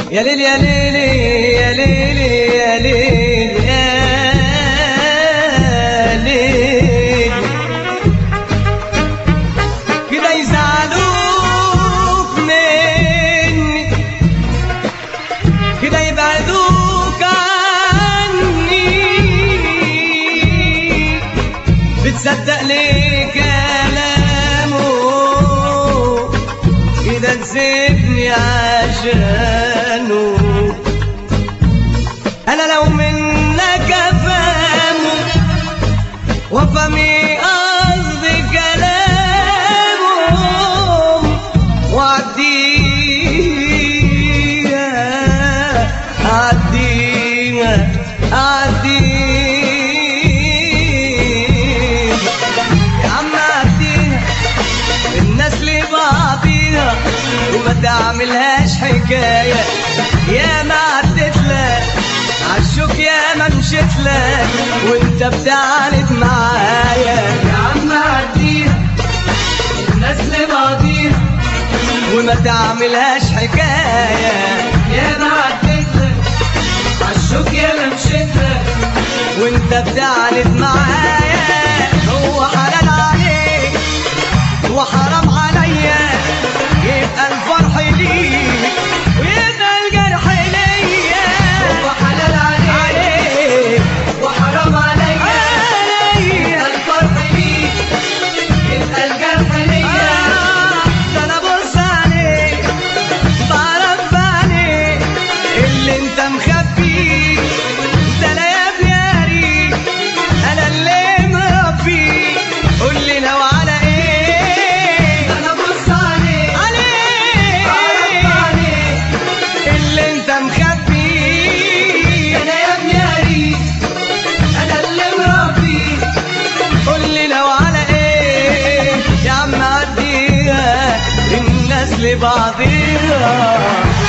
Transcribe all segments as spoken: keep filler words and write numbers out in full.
يا ليل يا ليل يا ليل يا ليل يا ليل كده يزعلوك مني كده يبعدوك عني بتصدق ليه كلامه كده تسيبني عشانه انا لو منك افهمه وافهمي قصد كلامهم واعديها اعديها اعديها يا عم اعديها الناس لبعضيها وما تعملهاش حكاية يا ما عدت لك عالشوك يا ما مشيت لك وانت بتعاند معايا يا عم عديها الناس لبعضيها وما تعملهاش حكاية يا ما عدت لك عالشوك يا ما مشيت لك وانت بتعاند معايا هو حلال عليك وحرام عليا يبقى الفرح ليك ويبقى الجرح ليا هو حلال عليك وحرام عليا عليا الفرح ليك يبقى الجرح ليا ده انا بص عليك بعرف عليك اللي انت مخبيه ده انا يا ابني قاريك انا اللي مربيك قول لي لو على ايه انا بص عليك عليك عليك اللي انت مخبيه انا يا ابني قريب انا اللي مربيك قول لي لو على ايه يا عم عديها الناس لبعضيها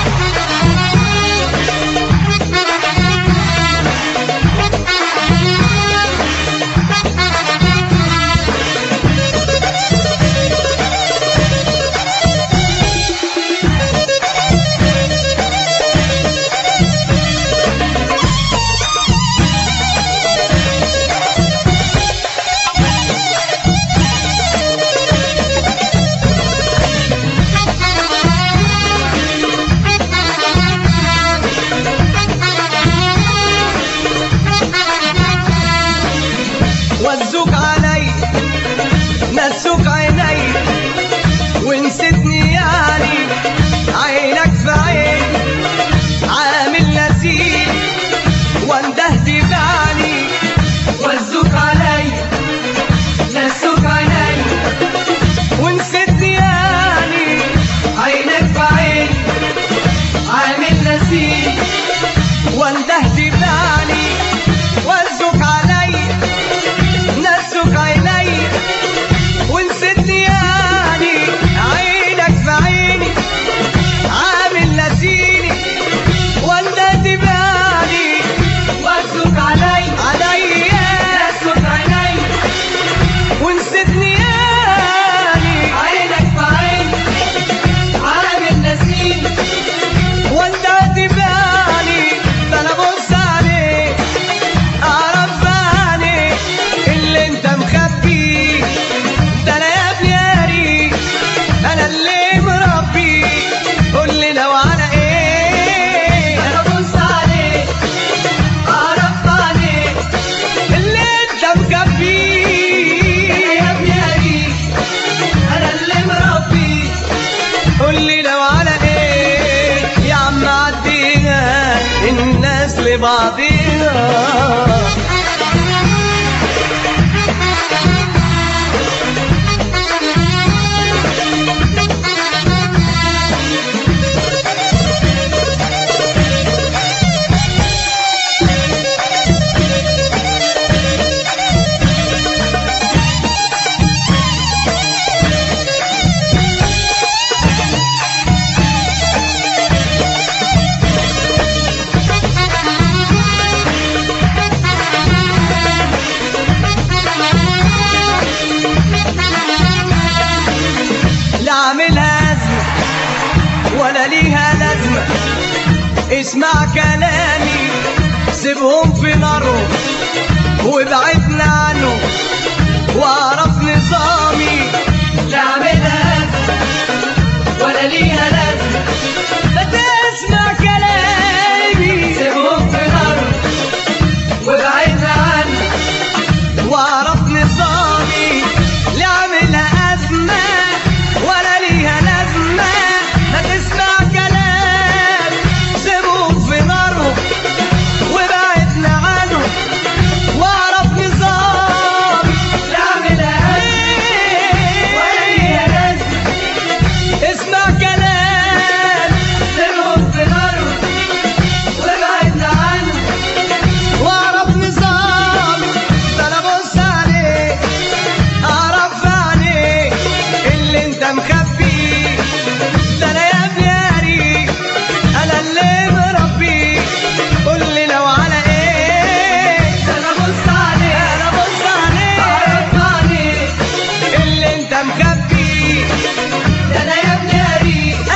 وزوك علي نسوك عيني ونسيتني يعني عينك في عين عامل نسيت واندهت بعيني وزوك علي نسوك عيني ونسيتني يعني عينك في عين عامل نسيت واندهت بعيني وزوك علي نسوك عيني ونسيتني يعني عينك في عيني عامل نسيني واندهت بعيني وزوك علي عليا نسوك عيني ونسيتني يعني عينك في عين عامل نسيت واندهت بعيني ده انا بص عليك اعرف عليك اللي انت مخبيه ده انا يا ابني قاريك انا اللي مربيك قول لي لو على ايه انا بص عليك اعرف عليك اللي انت مخبيه يا ابني قريب انا اللي مربيك قول لي لو على ايه يا عم عديها الناس لبعضيها اسمع كلامي سيبهم في نارهم وابعدنا عنه واعرف نظامي. لا اعملها ولا ليها لازمة، ما تسمع كلامي سيبهم في نارهم وابعدنا عنه واعرف نظامي. لا اعملها ازمه ولا ليها لازمه، ما تسمع كلام سيبهم في نارهم وابعدنا عنه واعرف نظامي. لا اعملها ولا ليها لازمة، اسمع كلام سيبهم في نارهم وابعدنا عنه واعرف نظامي. ده انا بص عليك اعرف عليك اللي انت مخبيه. ده انا يا ابني قاريك انا اللي مربيك. قول لي لو على ايه ده انا بص عليك انا بص عليك اعرف عليك اللي انت مخبيه. ده انا يا ابني قريب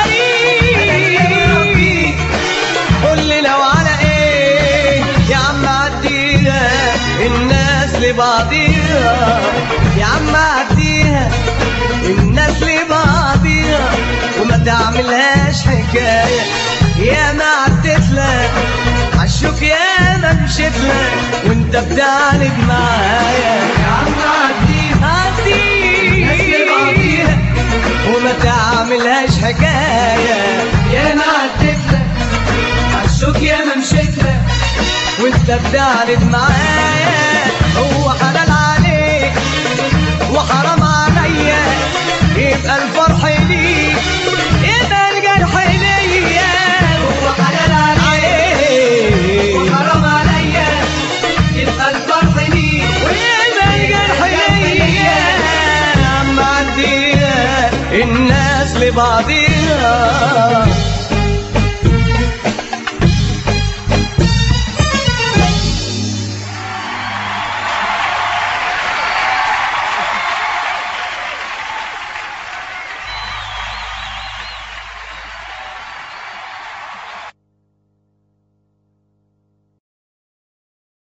قريب قول لي لو على ايه. يا عم عديها الناس لبعضيها، يا عم عديها الناس لبعضيها وما تعملهاش حكايه. يا ما عدت لك عالشوك يا ما مشيت لك وانت بتعالج معايا. يا عم عديها الناس عديها لبعضيها وما تعملهاش حكايه. يا ما عدت لك عالشوك يا ما مشيت لك وانت بتعرض معايا. هو حلال عليك وحرام عليا، يبقى الفرح ليك يبقى الجرح ليا. هو حلال عليك وحرام عليا، يبقى الفرح ليك ويبقى الجرح ليا. يا عم عديها الناس لبعضيها.